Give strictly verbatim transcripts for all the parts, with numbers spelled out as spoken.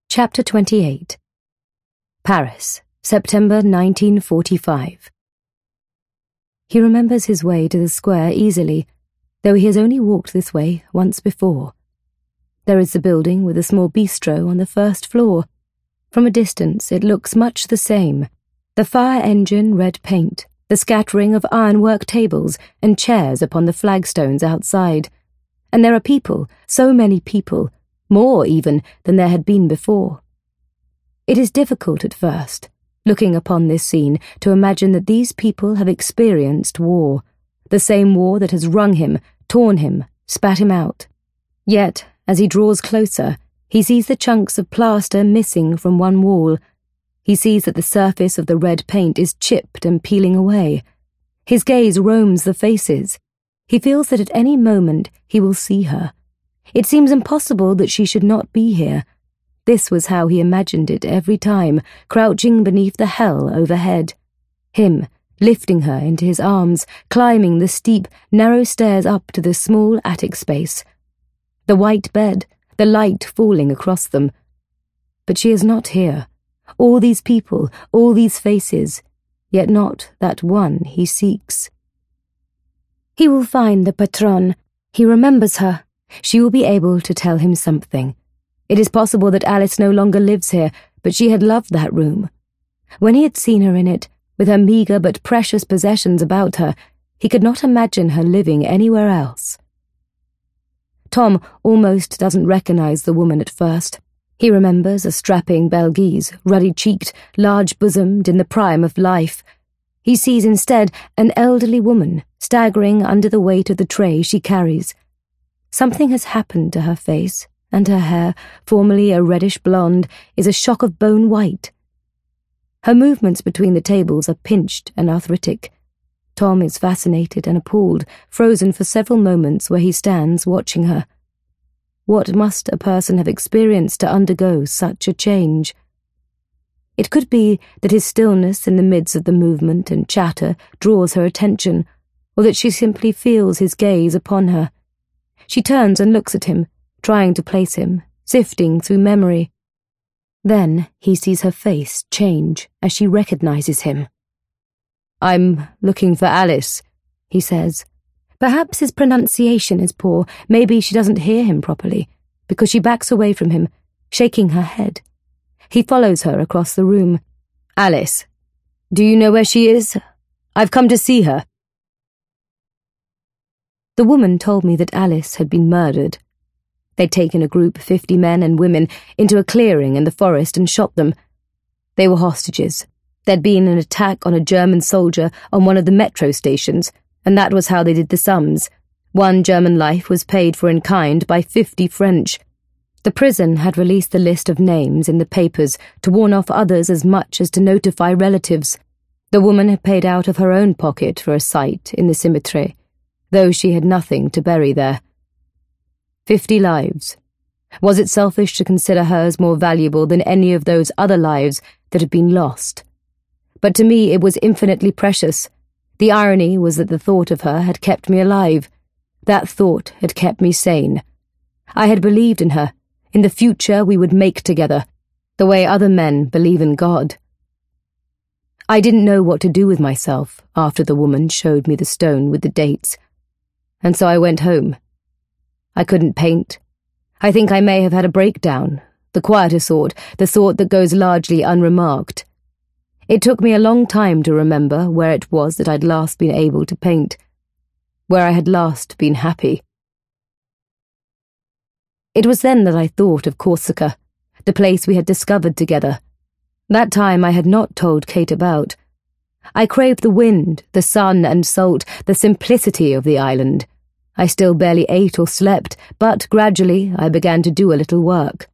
Chapter twenty-eight. Paris, September nineteen forty-five. He remembers his way to the square easily, though he has only walked this way once before. There is the building with a small bistro on the first floor. From a distance it looks much the same. The fire engine red paint, the scattering of ironwork tables and chairs upon the flagstones outside. And there are people, so many people, more even than there had been before. It is difficult at first, looking upon this scene, to imagine that these people have experienced war, the same war that has wrung him, torn him, spat him out. Yet, as he draws closer, he sees the chunks of plaster missing from one wall. He sees that the surface of the red paint is chipped and peeling away. His gaze roams the faces. He feels that at any moment he will see her. It seems impossible that she should not be here. This was how he imagined it every time, crouching beneath the hell overhead. Him, lifting her into his arms, climbing the steep, narrow stairs up to the small attic space. The white bed, the light falling across them. But she is not here. All these people, all these faces, yet not that one he seeks. He will find the patronne. He remembers her. She will be able to tell him something. It is possible that Alice no longer lives here, but she had loved that room. When he had seen her in it, with her meagre but precious possessions about her, he could not imagine her living anywhere else. Tom almost doesn't recognize the woman at first. He remembers a strapping Belghese, ruddy-cheeked, large-bosomed, in the prime of life. He sees instead an elderly woman, staggering under the weight of the tray she carries. Something has happened to her face, and her hair, formerly a reddish blonde, is a shock of bone white. Her movements between the tables are pinched and arthritic. Tom is fascinated and appalled, frozen for several moments where he stands watching her. What must a person have experienced to undergo such a change? It could be that his stillness in the midst of the movement and chatter draws her attention, or that she simply feels his gaze upon her. She turns and looks at him, trying to place him, sifting through memory. Then he sees her face change as she recognizes him. "I'm looking for Alice," he says. Perhaps his pronunciation is poor. Maybe she doesn't hear him properly, because she backs away from him, shaking her head. He follows her across the room. "Alice, do you know where she is? I've come to see her." The woman told me that Alice had been murdered. They'd taken a group, fifty men and women, into a clearing in the forest and shot them. They were hostages. There'd been an attack on a German soldier on one of the metro stations, and that was how they did the sums. One German life was paid for in kind by fifty French. The prison had released the list of names in the papers to warn off others as much as to notify relatives. The woman had paid out of her own pocket for a site in the cemetery, though she had nothing to bury there. Fifty lives. Was it selfish to consider hers more valuable than any of those other lives that had been lost? But to me it was infinitely precious. The irony was that the thought of her had kept me alive. That thought had kept me sane. I had believed in her. In the future we would make together, the way other men believe in God. I didn't know what to do with myself after the woman showed me the stone with the dates, and so I went home. I couldn't paint. I think I may have had a breakdown, the quieter sort, the sort that goes largely unremarked. It took me a long time to remember where it was that I'd last been able to paint, where I had last been happy. It was then that I thought of Corsica, the place we had discovered together. That time I had not told Kate about. I craved the wind, the sun and salt, the simplicity of the island. I still barely ate or slept, but gradually I began to do a little work.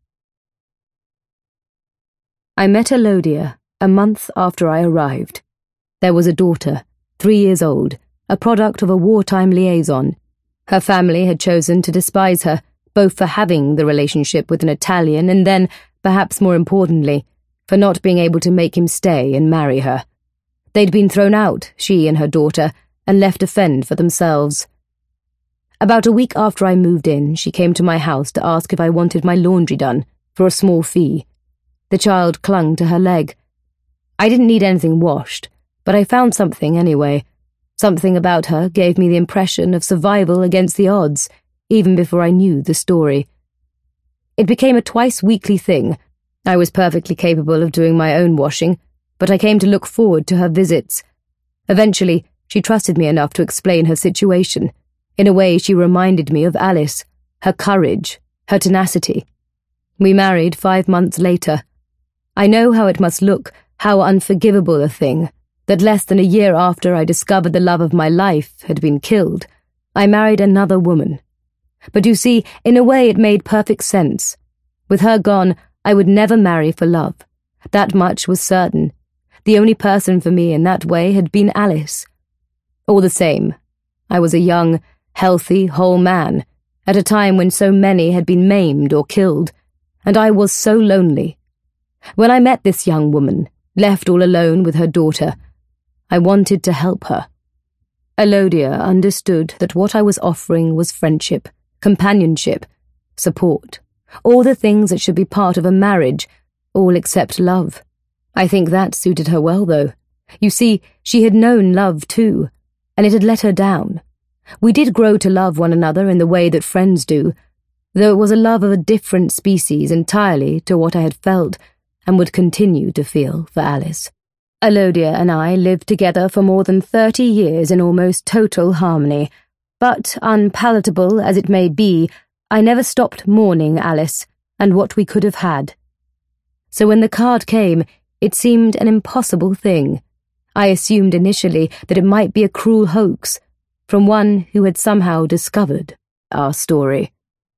I met Elodia a month after I arrived. There was a daughter, three years old, a product of a wartime liaison. Her family had chosen to despise her, both for having the relationship with an Italian and then, perhaps more importantly, for not being able to make him stay and marry her. They'd been thrown out, she and her daughter, and left to fend for themselves. About a week after I moved in, she came to my house to ask if I wanted my laundry done, for a small fee, The child clung to her leg. I didn't need anything washed, but I found something anyway. Something about her gave me the impression of survival against the odds, even before I knew the story. It became a twice-weekly thing. I was perfectly capable of doing my own washing, but I came to look forward to her visits. Eventually, she trusted me enough to explain her situation. In a way, she reminded me of Alice, her courage, her tenacity. We married five months later. I know how it must look, how unforgivable a thing, that less than a year after I discovered the love of my life had been killed, I married another woman. But you see, in a way it made perfect sense. With her gone, I would never marry for love. That much was certain. The only person for me in that way had been Alice. All the same, I was a young, healthy, whole man, at a time when so many had been maimed or killed, and I was so lonely. When I met this young woman, left all alone with her daughter, I wanted to help her. Elodia understood that what I was offering was friendship, companionship, support, all the things that should be part of a marriage, all except love. I think that suited her well, though. You see, she had known love too, and it had let her down. We did grow to love one another in the way that friends do, though it was a love of a different species entirely to what I had felt and would continue to feel for Alice. Elodia and I lived together for more than thirty years in almost total harmony, but unpalatable as it may be, I never stopped mourning Alice and what we could have had. So when the card came, it seemed an impossible thing. I assumed initially that it might be a cruel hoax from one who had somehow discovered our story.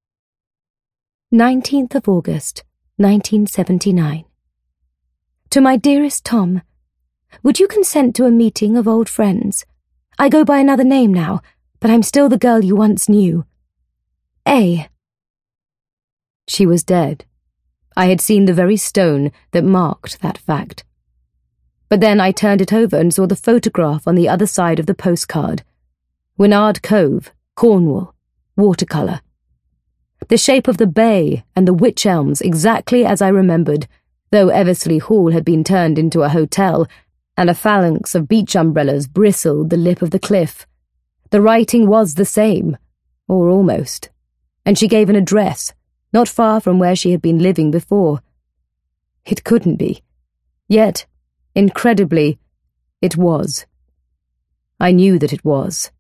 nineteenth of August, nineteen seventy-nine. To my dearest Tom, would you consent to a meeting of old friends? I go by another name now, but I'm still the girl you once knew. A. She was dead. I had seen the very stone that marked that fact. But then I turned it over and saw the photograph on the other side of the postcard. Winard Cove, Cornwall, watercolour. The shape of the bay and the wych elms exactly as I remembered, though Eversley Hall had been turned into a hotel, and a phalanx of beach umbrellas bristled the lip of the cliff. The writing was the same, or almost, and she gave an address, not far from where she had been living before. It couldn't be. Yet, incredibly, it was. I knew that it was.